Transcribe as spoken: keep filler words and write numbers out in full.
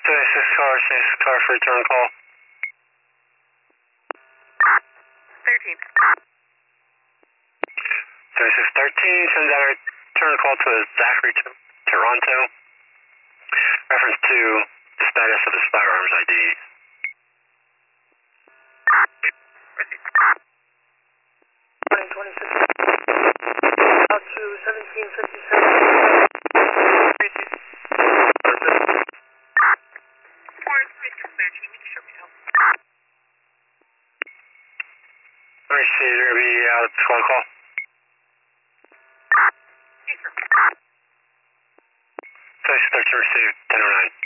twenty-six car, twenty-six car for return call. thirteen. twenty-six thirteen, sends out a return call to Zachary to Toronto. Reference to the status of his firearms I D. twenty-six. Out to seventeen fifty-seven. Alright, see, you're going to be out at the squad call. twenty-six thirteen received, ten oh nine.